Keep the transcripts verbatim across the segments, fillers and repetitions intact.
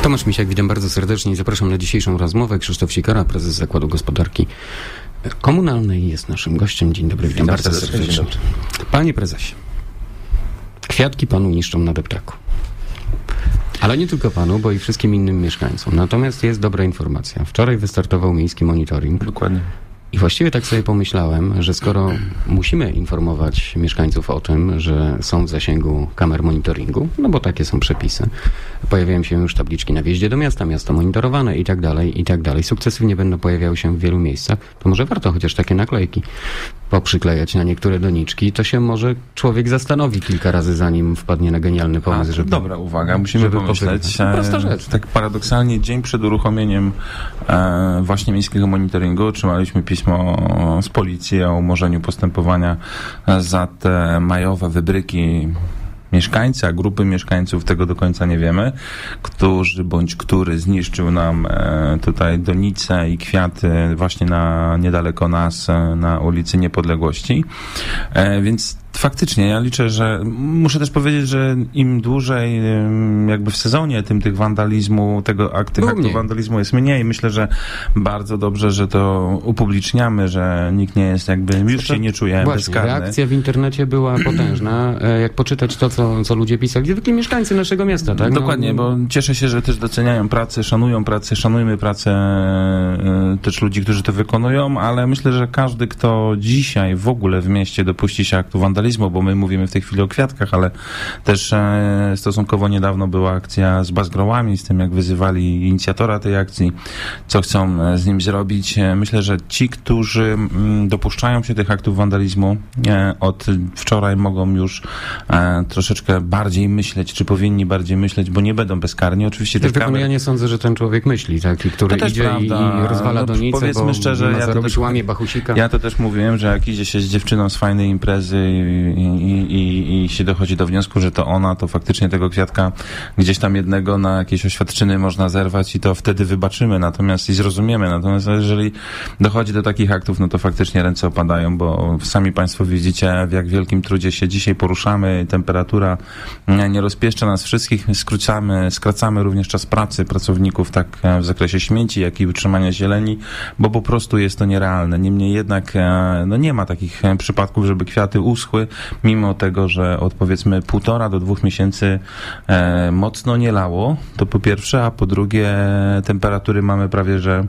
Tomasz Misiak, witam bardzo serdecznie i zapraszam na dzisiejszą rozmowę. Krzysztof Sikora, prezes Zakładu Gospodarki Komunalnej, jest naszym gościem. Dzień dobry, witam, witam bardzo serdecznie. serdecznie. Panie prezesie, kwiatki panu niszczą na deptaku. Ale nie tylko panu, bo i wszystkim innym mieszkańcom. Natomiast jest dobra informacja. Wczoraj wystartował miejski monitoring. Dokładnie. I właściwie tak sobie pomyślałem, że skoro musimy informować mieszkańców o tym, że są w zasięgu kamer monitoringu, no bo takie są przepisy, pojawiają się już tabliczki na wjeździe do miasta, miasto monitorowane i tak dalej, i tak dalej. Sukcesywnie będą pojawiały się w wielu miejscach, to może warto chociaż takie naklejki poprzyklejać na niektóre doniczki, to się może człowiek zastanowi kilka razy, zanim wpadnie na genialny pomysł, A, żeby... Dobra uwaga, musimy pomyśleć. E, prosta rzecz. Tak paradoksalnie, dzień przed uruchomieniem e, właśnie miejskiego monitoringu otrzymaliśmy pismo z policji o umorzeniu postępowania za te majowe wybryki mieszkańca, grupy mieszkańców, tego do końca nie wiemy, którzy bądź który zniszczył nam e, tutaj donice i kwiaty właśnie na niedaleko nas, e, na ulicy Niepodległości. E, więc faktycznie, ja liczę, że muszę też powiedzieć, że im dłużej jakby w sezonie, tym tych wandalizmu, tego akt, tych aktów wandalizmu jest mniej. Myślę, że bardzo dobrze, że to upubliczniamy, że nikt nie jest jakby, już się nie czuje Właśnie, bezkarny. Reakcja w internecie była potężna. Jak poczytać to, co, co ludzie pisali, zwykli mieszkańcy naszego miasta, tak? Dokładnie, no, bo cieszę się, że też doceniają pracę, szanują pracę, szanujmy pracę e, też ludzi, którzy to wykonują, ale myślę, że każdy, kto dzisiaj w ogóle w mieście dopuści się aktu wandalizmu, bo my mówimy w tej chwili o kwiatkach, ale też e, stosunkowo niedawno była akcja z bazgrołami, z tym jak wyzywali inicjatora tej akcji, co chcą z nim zrobić. Myślę, że ci, którzy m, dopuszczają się tych aktów wandalizmu, e, od wczoraj mogą już e, troszeczkę bardziej myśleć, czy powinni bardziej myśleć, bo nie będą bezkarni. Oczywiście te kamery... Ja nie sądzę, że ten człowiek myśli, taki, który idzie prawda. i rozwala no, donicę, powiedzmy bo szczerze, ja to też łamie bachusika. Ja to też mówiłem, że jak idzie się z dziewczyną z fajnej imprezy i, i, i, i się dochodzi do wniosku, że to ona, to faktycznie tego kwiatka gdzieś tam jednego na jakieś oświadczyny można zerwać i to wtedy wybaczymy, natomiast i zrozumiemy. Natomiast jeżeli dochodzi do takich aktów, no to faktycznie ręce opadają, bo sami państwo widzicie, w jak wielkim trudzie się dzisiaj poruszamy, temperatura nie rozpieszcza nas wszystkich, skrócamy, skracamy również czas pracy pracowników tak w zakresie śmieci, jak i utrzymania zieleni, bo po prostu jest to nierealne. Niemniej jednak no nie ma takich przypadków, żeby kwiaty uschły, mimo tego, że od powiedzmy półtora do dwóch miesięcy e, mocno nie lało, to po pierwsze, a po drugie temperatury mamy prawie, że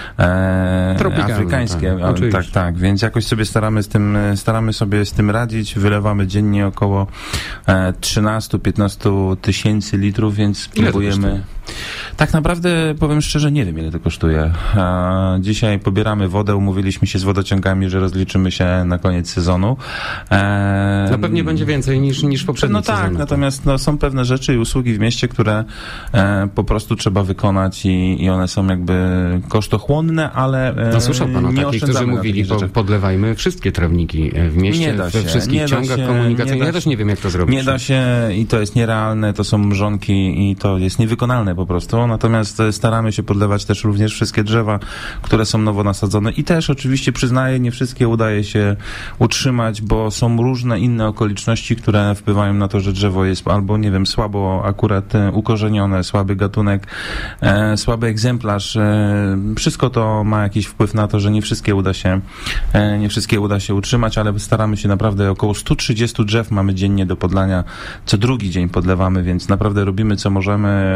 e, afrykańskie. Tak, tak, tak, więc jakoś sobie staramy z tym, staramy sobie z tym radzić, wylewamy dziennie około e, trzynaście do piętnastu tysięcy litrów, więc próbujemy... Tak naprawdę, powiem szczerze, nie wiem, ile to kosztuje. A dzisiaj pobieramy wodę, umówiliśmy się z wodociągami, że rozliczymy się na koniec sezonu. E... No pewnie będzie więcej niż, niż poprzedni No tak, sezon. natomiast no, są pewne rzeczy i usługi w mieście, które e, po prostu trzeba wykonać i, i one są jakby kosztochłonne, ale e, no słyszał pan o nie takich, którzy mówili, po, podlewajmy wszystkie trawniki w mieście, nie da się, we wszystkich nie ciągach się, komunikacyjnych. Nie ja też nie wiem, jak to zrobić. Nie da się i to jest nierealne, to są mrzonki i to jest niewykonalne po prostu. Natomiast staramy się podlewać też również wszystkie drzewa, które są nowo nasadzone i też oczywiście przyznaję, nie wszystkie udaje się utrzymać, bo są różne inne okoliczności, które wpływają na to, że drzewo jest albo, nie wiem, słabo akurat ukorzenione, słaby gatunek, e, słaby egzemplarz. E, wszystko to ma jakiś wpływ na to, że nie wszystkie uda się e, nie wszystkie uda się utrzymać, ale staramy się naprawdę, około sto trzydzieści drzew mamy dziennie do podlania, co drugi dzień podlewamy, więc naprawdę robimy co możemy.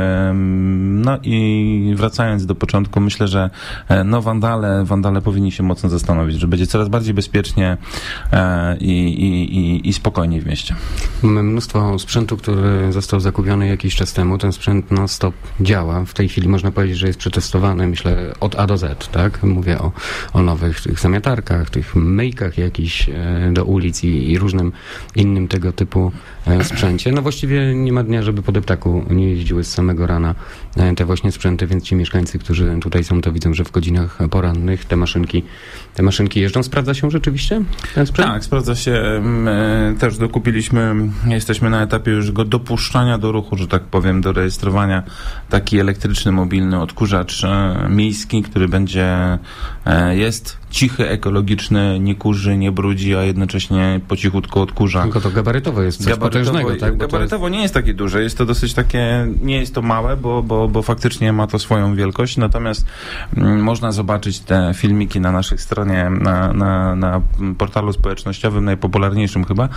No i wracając do początku, myślę, że no wandale, wandale powinni się mocno zastanowić, że będzie coraz bardziej bezpiecznie e, i, i, i spokojniej w mieście. Mamy mnóstwo sprzętu, który został zakupiony jakiś czas temu. Ten sprzęt non-stop działa. W tej chwili można powiedzieć, że jest przetestowany, myślę, od A do Z, tak? Mówię o, o nowych tych zamiatarkach, tych myjkach jakichś e, do ulic i, i różnym innym tego typu e, sprzęcie. No właściwie nie ma dnia, żeby po deptaku nie jeździły z samego rana e, te właśnie sprzęty, więc ci mieszkańcy, którzy tutaj są, to widzą, że w godzinach porannych te maszynki, te maszynki jeżdżą. Sprawdza się rzeczywiście ten sprzęt? Tak, sprawdza się. My też dokupiliśmy, jesteśmy na etapie już go dopuszczania do ruchu, że tak powiem, do rejestrowania taki elektryczny, mobilny odkurzacz miejski, który będzie, jest cichy, ekologiczny, nie kurzy, nie brudzi, a jednocześnie po cichutku odkurza. Tylko to gabarytowo jest coś gabarytowo, potężnego, tak? Bo gabarytowo jest... nie jest takie duże, jest to dosyć takie, nie jest to małe, bo, bo, bo faktycznie ma to swoją wielkość, natomiast mm, można zobaczyć te filmiki na naszej stronie, na, na, na portalu społecznościowym, najpopularniejszym chyba,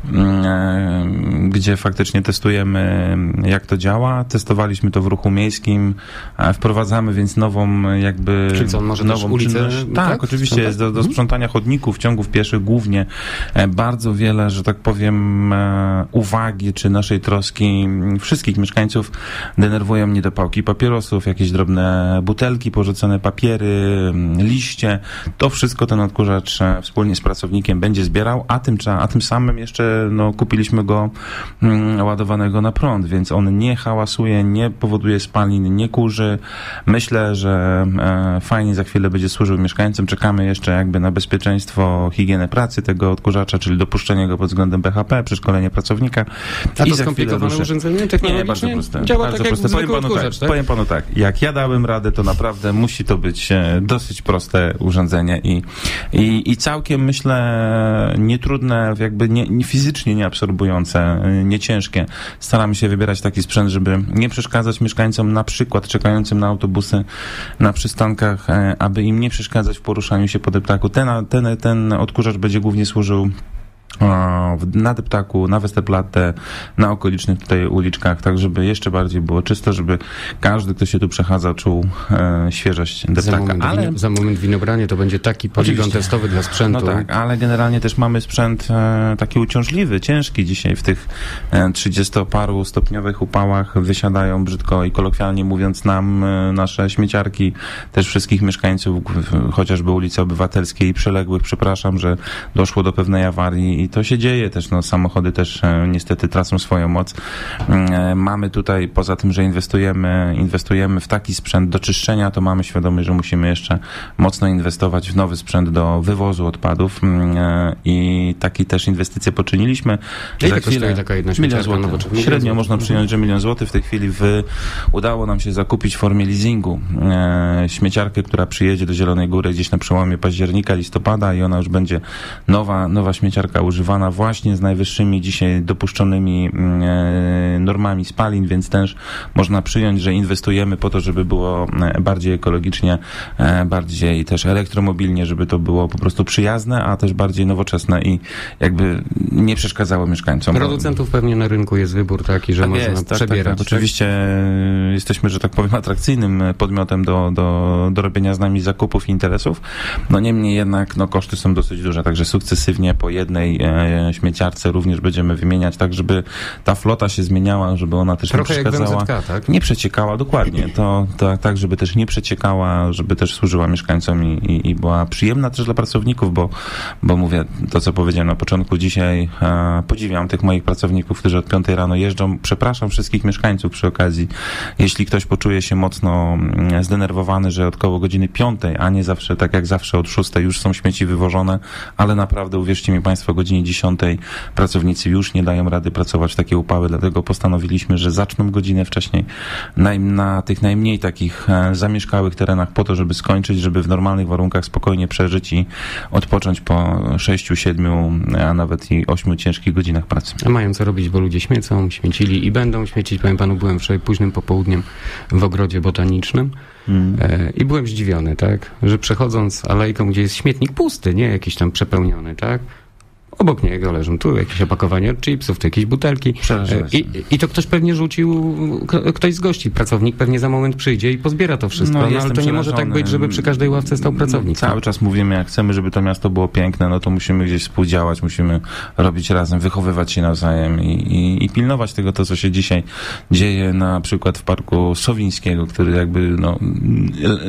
mm, gdzie faktycznie testujemy, jak to działa. Testowaliśmy to w ruchu miejskim, wprowadzamy więc nową jakby... Czyli co, on może nową też ulicę... czynność. Tak, tak, oczywiście jest do, do sprzątania chodników, ciągów pieszych głównie. Bardzo wiele, że tak powiem, uwagi czy naszej troski wszystkich mieszkańców denerwują niedopałki papierosów, jakieś drobne butelki, porzucone papiery, liście. To wszystko ten odkurzacz wspólnie z pracownikiem będzie zbierał, a tym, a tym samym jeszcze no, kupiliśmy go mm, ładowanego na prąd, więc on nie hałasuje, nie powoduje spalin, nie kurzy. Myślę, że e, fajnie za chwilę będzie służył mieszkańcom. Czekamy jeszcze jakby na bezpieczeństwo, higienę pracy tego odkurzacza, czyli dopuszczenie go pod względem B H P, przeszkolenie pracownika. A to skomplikowane urządzenie technologicznie? Nie, bardzo proste. Działa bardzo tak proste. jak Powiem panu, odkurzacz, tak, tak? powiem panu tak, jak ja dałem radę, to naprawdę musi to być e, dosyć proste urządzenie i, i, i całkiem myślę nietrudne, jakby nie, nie fizycznie nieabsorbujące, nie ciężkie. Staramy się wybierać taki sprzęt, żeby nie przeszkadzać mieszkańcom, na przykład czekającym na autobusy na przystankach, e, aby im nie przeszkadzać w poruszaniu się po deptaku. Ten, ten, ten odkurzacz będzie głównie służył na deptaku, na Westerplatte, na okolicznych tutaj uliczkach, tak żeby jeszcze bardziej było czysto, żeby każdy, kto się tu przechadza, czuł e, świeżość deptaka. Za moment, ale... wino, za moment winobranie to będzie taki poligon Oczywiście. testowy dla sprzętu. No tak, ale generalnie też mamy sprzęt e, taki uciążliwy, ciężki dzisiaj w tych e, trzydziestoparu stopniowych upałach wysiadają brzydko i kolokwialnie mówiąc nam e, nasze śmieciarki, też wszystkich mieszkańców, w, chociażby ulicy Obywatelskiej i przyległych, przepraszam, że doszło do pewnej awarii i to się dzieje też, no samochody też e, niestety tracą swoją moc. E, mamy tutaj, poza tym, że inwestujemy, inwestujemy w taki sprzęt do czyszczenia, to mamy świadomość, że musimy jeszcze mocno inwestować w nowy sprzęt do wywozu odpadów e, i taki też inwestycje poczyniliśmy. Ile Za chwilę taka jedna milion złotych. Średnio można przyjąć, że milion złotych. W tej chwili w, udało nam się zakupić w formie leasingu e, śmieciarkę, która przyjedzie do Zielonej Góry gdzieś na przełomie października, listopada i ona już będzie nowa, nowa śmieciarka używana właśnie z najwyższymi dzisiaj dopuszczonymi e, normami spalin, więc też można przyjąć, że inwestujemy po to, żeby było bardziej ekologicznie, e, bardziej też elektromobilnie, żeby to było po prostu przyjazne, a też bardziej nowoczesne i jakby nie przeszkadzało mieszkańcom. Producentów pewnie na rynku jest wybór taki, że tak można jest, tak, przebierać. Tak, tak. Oczywiście jesteśmy, że tak powiem, atrakcyjnym podmiotem do, do, do robienia z nami zakupów i interesów. No niemniej jednak no, koszty są dosyć duże, także sukcesywnie po jednej e, śmieciarce również będziemy wymieniać, tak żeby ta flota się zmieniała, żeby ona też Trochę nie przeszkadzała. Jak w M Z K, tak? Nie przeciekała, dokładnie. To, to tak, żeby też nie przeciekała, żeby też służyła mieszkańcom i, i, i była przyjemna też dla pracowników, bo, bo mówię, to co powiedziałem na początku, dzisiaj e, podziwiam tych moich pracowników, którzy od piątej rano jeżdżą. Przepraszam wszystkich mieszkańców przy okazji, jeśli ktoś poczuje się mocno zdenerwowany, że od koło godziny piątej, a nie zawsze, tak jak zawsze od szóstej już są śmieci wywożone, ale naprawdę uwierzcie mi Państwo, o godzinie dziesiątej pracownicy już nie dają rady pracować w takie upały, dlatego postanowiliśmy, że zaczną godzinę wcześniej na, na tych najmniej takich e, zamieszkałych terenach po to, żeby skończyć, żeby w normalnych warunkach spokojnie przeżyć i odpocząć po sześciu, siedmiu, a nawet i ośmiu ciężkich godzinach pracy. A mają co robić, bo ludzie śmiecą, śmiecili i będą śmiecić. Powiem panu, byłem wczoraj późnym popołudniem w ogrodzie botanicznym mm. e, i byłem zdziwiony, tak, że przechodząc alejką, gdzie jest śmietnik pusty, nie jakiś tam przepełniony, tak, obok niego leżą tu jakieś opakowanie od chipsów, tu jakieś butelki. I, I to ktoś pewnie rzucił, ktoś z gości, pracownik pewnie za moment przyjdzie i pozbiera to wszystko. No, no, ale to nie może tak być, żeby przy każdej ławce stał pracownik. Cały tak? czas mówimy, jak chcemy, żeby to miasto było piękne, no to musimy gdzieś współdziałać, musimy robić razem, wychowywać się nawzajem i, i, i pilnować tego, to co się dzisiaj dzieje na przykład w Parku Sowińskiego, który jakby no,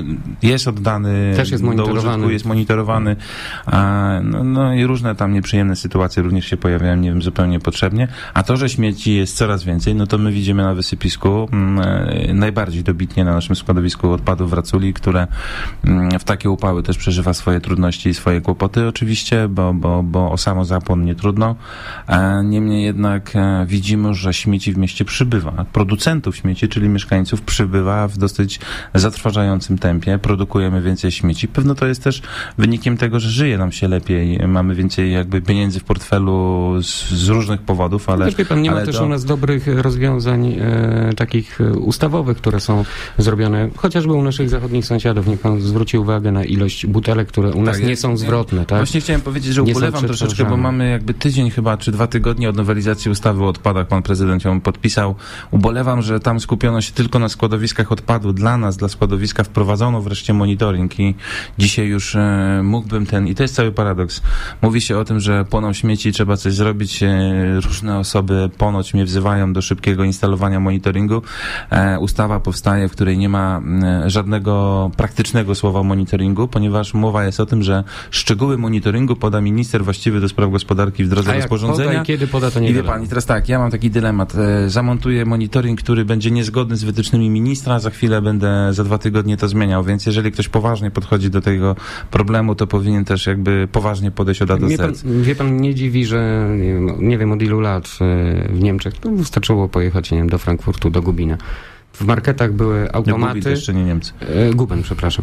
jest oddany Też jest do monitorowany. użytku, jest monitorowany, a, no, no i różne tam nieprzyjemne sytuacje również się pojawiają, nie wiem, zupełnie potrzebnie. A to, że śmieci jest coraz więcej, no to my widzimy na wysypisku mm, najbardziej dobitnie na naszym składowisku odpadów w Raculi, które mm, w takie upały też przeżywa swoje trudności i swoje kłopoty oczywiście, bo, bo, bo o samozapłon nie trudno. E, niemniej jednak e, widzimy, że śmieci w mieście przybywa. Producentów śmieci, czyli mieszkańców, przybywa w dosyć zatrważającym tempie. Produkujemy więcej śmieci. Pewno to jest też wynikiem tego, że żyje nam się lepiej. Mamy więcej jakby pieniędzy w portfelu z, z różnych powodów, ale... Też, wie pan, nie ale ma też to... u nas dobrych rozwiązań e, takich ustawowych, które są zrobione chociażby u naszych zachodnich sąsiadów. Niech pan zwróci uwagę na ilość butelek, które u nas tak, nie są zwrotne. Tak? Właśnie chciałem powiedzieć, że nie ubolewam troszeczkę, bo mamy jakby tydzień chyba, czy dwa tygodnie od nowelizacji ustawy o odpadach. Pan prezydent ją podpisał. Ubolewam, że tam skupiono się tylko na składowiskach odpadu. Dla nas, dla składowiska wprowadzono wreszcie monitoring i dzisiaj już e, mógłbym ten, i to jest cały paradoks. Mówi się o tym, że płoną śmieci, trzeba coś zrobić. E, różne osoby ponoć mnie wzywają do szybkiego instalowania monitoringu. E, ustawa powstaje, w której nie ma e, żadnego praktycznego słowa monitoringu, ponieważ mowa jest o tym, że szczegóły monitoringu poda minister właściwy do spraw gospodarki w drodze A jak rozporządzenia. Poda i kiedy poda, to nie I wie wiadomo. pan, i teraz tak, ja mam taki dylemat. E, zamontuję monitoring, który będzie niezgodny z wytycznymi ministra, za chwilę będę za dwa tygodnie to zmieniał, więc jeżeli ktoś poważnie podchodzi do tego problemu, to powinien też jakby poważnie podejść od A do Mnie pan, Z. wie pan, nie dziwi, że nie wiem, nie wiem od ilu lat w Niemczech, no wystarczyło pojechać, nie wiem, do Frankfurtu, do Gubina. W marketach były automaty... No, jeszcze nie Niemcy. E, Guben, przepraszam.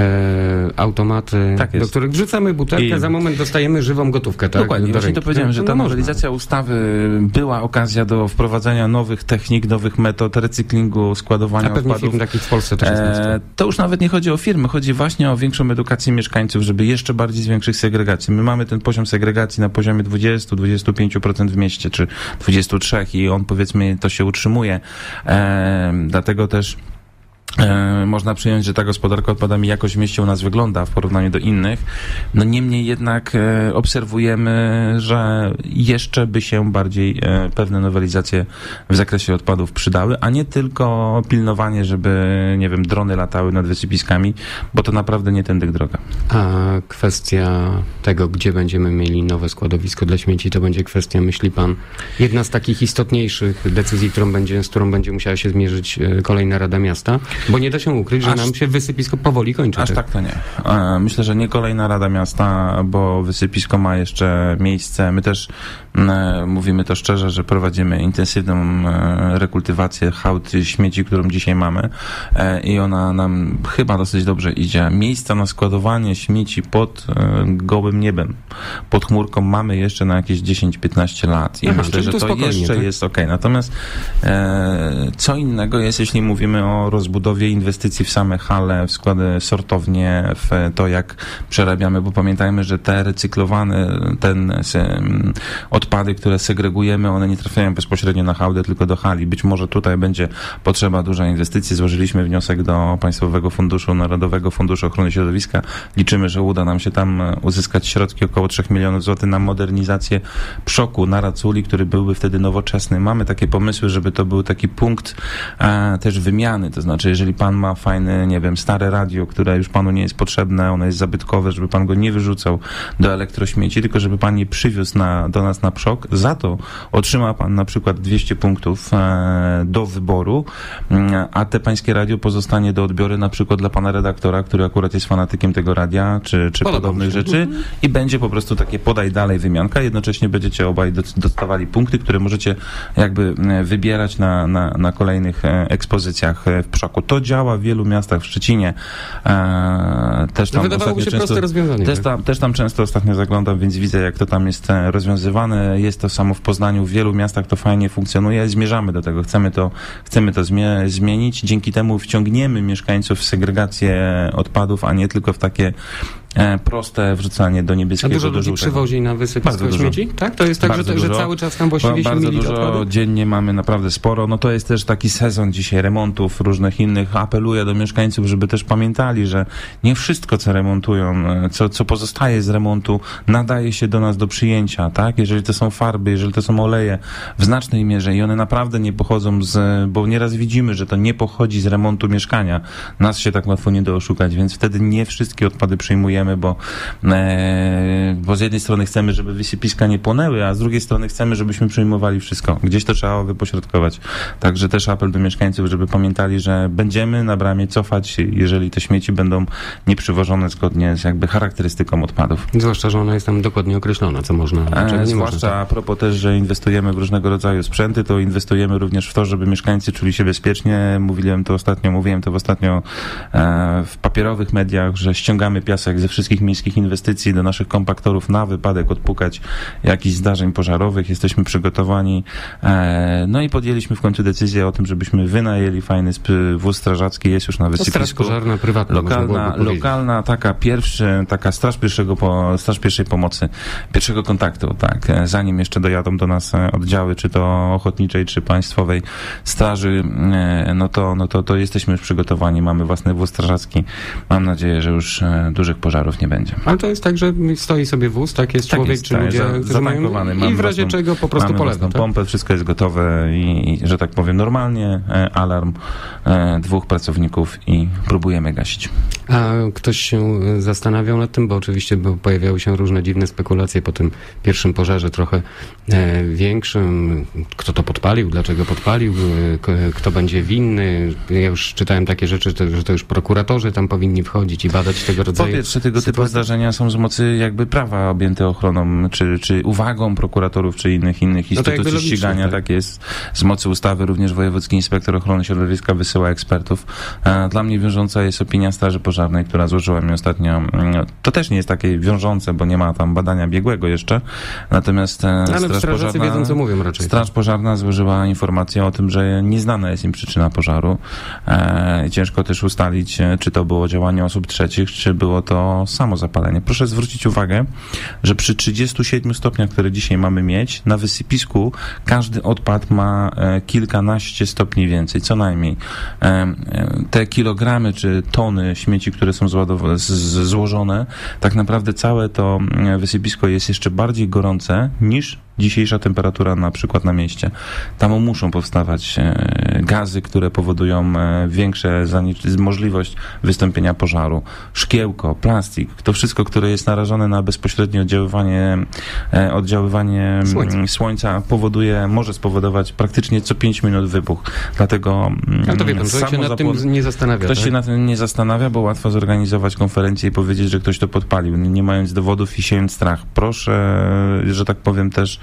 E, automaty, tak do których wrzucamy butelkę, I... za moment dostajemy żywą gotówkę. Tak? Dokładnie, do właśnie ręki. to powiedziałem, że ta no nowelizacja ustawy była okazja do wprowadzenia nowych technik, nowych metod recyklingu, składowania A pewnie odpadów. firm takich w Polsce też jest e, To już nawet nie chodzi o firmy, chodzi właśnie o większą edukację mieszkańców, żeby jeszcze bardziej zwiększyć segregację. My mamy ten poziom segregacji na poziomie dwadzieścia do dwudziestu pięciu procent w mieście, czy dwudziestu trzech procent i on, powiedzmy, to się utrzymuje. E, dlatego też E, można przyjąć, że ta gospodarka odpadami jakoś w mieście u nas wygląda w porównaniu do innych. No niemniej jednak e, obserwujemy, że jeszcze by się bardziej e, pewne nowelizacje w zakresie odpadów przydały, a nie tylko pilnowanie, żeby, nie wiem, drony latały nad wysypiskami, bo to naprawdę nie tędy droga. A kwestia tego, gdzie będziemy mieli nowe składowisko dla śmieci, to będzie kwestia, myśli pan, jedna z takich istotniejszych decyzji, którą będzie, z którą będzie musiała się zmierzyć e, kolejna Rada Miasta? Bo nie da się ukryć, że aż, nam się wysypisko powoli kończy. Aż tak, tak to nie. Myślę, że nie kolejna Rada Miasta, bo wysypisko ma jeszcze miejsce. My też e, mówimy to szczerze, że prowadzimy intensywną e, rekultywację hałd śmieci, którą dzisiaj mamy e, i ona nam chyba dosyć dobrze idzie. Miejsca na składowanie śmieci pod e, gołym niebem, pod chmurką mamy jeszcze na jakieś dziesięć piętnaście lat i Aha, myślę, że to, to jeszcze tak? jest okej. Okay. Natomiast e, co innego jest, jeśli mówimy o rozbudowie inwestycji w same hale, w składy sortownie, w to, jak przerabiamy, bo pamiętajmy, że te recyklowane, ten odpady, które segregujemy, one nie trafiają bezpośrednio na hałdę, tylko do hali. Być może tutaj będzie potrzeba dużej inwestycji. Złożyliśmy wniosek do Państwowego Funduszu, Narodowego Funduszu Ochrony Środowiska. Liczymy, że uda nam się tam uzyskać środki około trzech milionów złotych na modernizację przoku na Raculi, który byłby wtedy nowoczesny. Mamy takie pomysły, żeby to był taki punkt a, też wymiany, to znaczy, jeżeli pan ma fajne, nie wiem, stare radio, które już panu nie jest potrzebne, ono jest zabytkowe, żeby pan go nie wyrzucał do elektrośmieci, tylko żeby pan je przywiózł na, do nas na przok. Za to otrzyma pan na przykład dwieście punktów e, do wyboru, a te pańskie radio pozostanie do odbioru na przykład dla pana redaktora, który akurat jest fanatykiem tego radia, czy, czy podobnych rzeczy i będzie po prostu takie podaj dalej wymianka. Jednocześnie będziecie obaj dostawali punkty, które możecie jakby wybierać na, na, na kolejnych ekspozycjach w przoku. To działa w wielu miastach, w Szczecinie. E, też tam Wydawałoby się często, proste rozwiązanie. Też tam, też tam często ostatnio zaglądam, więc widzę, jak to tam jest rozwiązywane. Jest to samo w Poznaniu, w wielu miastach to fajnie funkcjonuje. Zmierzamy do tego. Chcemy to, chcemy to zmie- zmienić. Dzięki temu wciągniemy mieszkańców w segregację odpadów, a nie tylko w takie e, proste wrzucanie do niebieskiego, a dużo do ludzi żółtego. przywozi na wysypisko śmieci? Tak? To jest tak, że, że cały czas tam właściwie się bardzo mieli dużo odpady? Dziennie mamy naprawdę sporo. No to jest też taki sezon dzisiaj remontów, różnych innych. Apeluję do mieszkańców, żeby też pamiętali, że nie wszystko, co remontują, co, co pozostaje z remontu, nadaje się do nas do przyjęcia, tak? Jeżeli to są farby, jeżeli to są oleje, w znacznej mierze i one naprawdę nie pochodzą z, bo nieraz widzimy, że to nie pochodzi z remontu mieszkania. Nas się tak łatwo nie da oszukać, więc wtedy nie wszystkie odpady przyjmujemy. próbujemy, bo, e, bo z jednej strony chcemy, żeby wysypiska nie płonęły, a z drugiej strony chcemy, żebyśmy przyjmowali wszystko. Gdzieś to trzeba wypośrodkować. Także też apel do mieszkańców, żeby pamiętali, że będziemy na bramie cofać, jeżeli te śmieci będą nieprzywożone zgodnie z jakby charakterystyką odpadów. Zwłaszcza, że ona jest tam dokładnie określona, co można, czego nie Zwłaszcza można. a propos też, że inwestujemy w różnego rodzaju sprzęty, to inwestujemy również w to, żeby mieszkańcy czuli się bezpiecznie. Mówiłem to ostatnio, mówiłem to ostatnio e, w papierowych mediach, że ściągamy piasek ze wszystkich miejskich inwestycji do naszych kompaktorów na wypadek odpukać jakichś zdarzeń pożarowych. Jesteśmy przygotowani. E, no i podjęliśmy w końcu decyzję o tym, żebyśmy wynajęli fajny wóz strażacki. Jest już na wysypisku. Straż pożarna prywatna. Lokalna, lokalna taka pierwszy, taka straż pierwszego, po, straż pierwszej pomocy, pierwszego kontaktu, tak. Zanim jeszcze dojadą do nas oddziały, czy to ochotniczej, czy państwowej straży, no to, no to, to jesteśmy już przygotowani. Mamy własny wóz strażacki. Mam nadzieję, że już dużych pożarów nie będzie. Ale to jest tak, że stoi sobie wóz, tak jest tak człowiek, jest, czy tak, ludzie, za, którzy mają i w razie własną, czego po prostu polega. Mamy tak? pompę, wszystko jest gotowe i, i, że tak powiem, normalnie e, alarm, e, dwóch pracowników i próbujemy gasić. A ktoś się zastanawiał nad tym, bo oczywiście bo pojawiały się różne dziwne spekulacje po tym pierwszym pożarze trochę e, większym. Kto to podpalił, dlaczego podpalił, e, k, kto będzie winny. Ja już czytałem takie rzeczy, to, że to już prokuratorzy tam powinni wchodzić i badać tego rodzaju Po pierwsze, tego sytuacje. typu zdarzenia są z mocy jakby prawa objęte ochroną, czy, czy uwagą prokuratorów, czy innych innych instytucji no ścigania. Tak? tak jest. Z mocy ustawy również Wojewódzki Inspektor Ochrony Środowiska wysyła ekspertów. Dla mnie wiążąca jest opinia Straży Pożarnej, która złożyła mi ostatnio. To też nie jest takie wiążące, bo nie ma tam badania biegłego jeszcze. Natomiast ale Straż strażacy Pożarna, wiedzą, co mówią raczej. Straż Pożarna złożyła informację o tym, że nieznana jest im przyczyna pożaru. E, ciężko też ustalić, czy to było działanie osób trzecich, czy było to samo zapalenie. Proszę zwrócić uwagę, że przy trzydziestu siedmiu stopniach, które dzisiaj mamy mieć, na wysypisku każdy odpad ma e, kilkanaście stopni więcej, co najmniej. E, te kilogramy czy tony śmieci, które są zładow- z, z, złożone, tak naprawdę całe to wysypisko jest jeszcze bardziej gorące niż dzisiejsza temperatura na przykład na mieście. Tam muszą powstawać e, gazy, które powodują e, większe zanieczy- możliwość wystąpienia pożaru. Szkiełko, plastik, to wszystko, które jest narażone na bezpośrednie oddziaływanie, e, oddziaływanie słońca. słońca powoduje, może spowodować praktycznie co pięć minut wybuch. Dlatego ale to wie pan, człowiek się nad tym nie zastanawia. Ktoś tak? się nad tym nie zastanawia, bo łatwo zorganizować konferencję i powiedzieć, że ktoś to podpalił, nie mając dowodów i siejąc strach. Proszę, że tak powiem też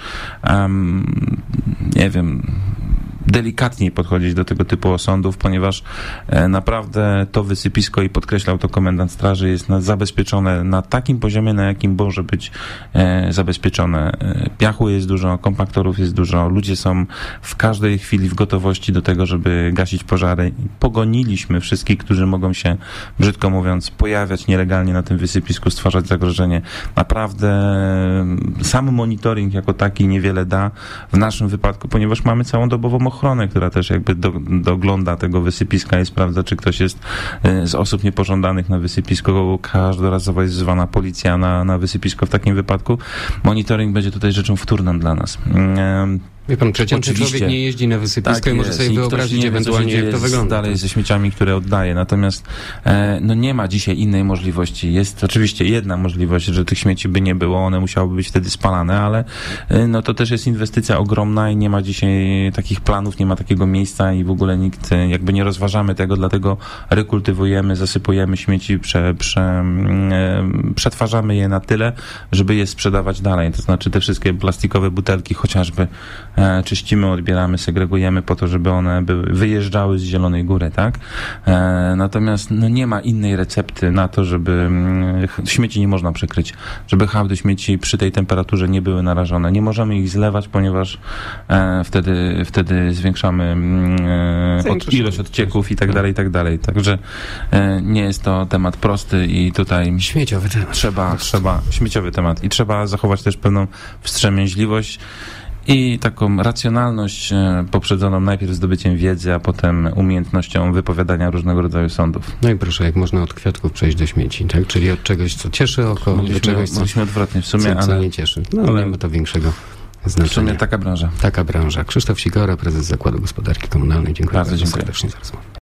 Um, nie wiem, delikatniej podchodzić do tego typu osądów, ponieważ e, naprawdę to wysypisko, i podkreślał to komendant straży, jest na, zabezpieczone na takim poziomie, na jakim może być e, zabezpieczone. E, piachu jest dużo, kompaktorów jest dużo, ludzie są w każdej chwili w gotowości do tego, żeby gasić pożary. Pogoniliśmy wszystkich, którzy mogą się, brzydko mówiąc, pojawiać nielegalnie na tym wysypisku, stwarzać zagrożenie. Naprawdę e, sam monitoring jako taki niewiele da w naszym wypadku, ponieważ mamy całodobową ochronę, która też jakby do, dogląda tego wysypiska i sprawdza, czy ktoś jest z osób niepożądanych na wysypisku. Każdorazowo jest wzywana policja na, na wysypisko. W takim wypadku monitoring będzie tutaj rzeczą wtórną dla nas. Wie pan, przeciętny człowiek nie jeździ na wysypisko tak i może sobie I wyobrazić nie ewentualnie, jak to wygląda. Dalej ze śmieciami, które oddaje. Natomiast e, no nie ma dzisiaj innej możliwości. Jest oczywiście jedna możliwość, że tych śmieci by nie było, one musiałyby być wtedy spalane, ale e, no to też jest inwestycja ogromna i nie ma dzisiaj takich planów, nie ma takiego miejsca i w ogóle nikt, jakby nie rozważamy tego, dlatego rekultywujemy, zasypujemy śmieci, prze, prze, e, przetwarzamy je na tyle, żeby je sprzedawać dalej. To znaczy te wszystkie plastikowe butelki chociażby E, czyścimy, odbieramy, segregujemy po to, żeby one były, wyjeżdżały z Zielonej Góry, tak? E, natomiast no, nie ma innej recepty na to, żeby mm, śmieci nie można przykryć, żeby hałdy śmieci przy tej temperaturze nie były narażone. Nie możemy ich zlewać, ponieważ e, wtedy, wtedy zwiększamy e, od, ilość odcieków i tak dalej, i tak dalej. Także e, nie jest to temat prosty i tutaj śmieciowy temat. Trzeba, trzeba, śmieciowy temat i trzeba zachować też pewną wstrzemięźliwość i taką racjonalność poprzedzoną najpierw zdobyciem wiedzy, a potem umiejętnością wypowiadania różnego rodzaju sądów. No i proszę, jak można od kwiatków przejść do śmieci, tak? Czyli od czegoś, co cieszy oko, mogliśmy, do czegoś, co, mogliśmy odwrotnie w sumie, co, co ale nie cieszy. No, ale nie ma to większego znaczenia. W sumie taka branża. Taka branża. Krzysztof Sikora, prezes Zakładu Gospodarki Komunalnej. Dziękuję bardzo, bardzo serdecznie za rozmowę.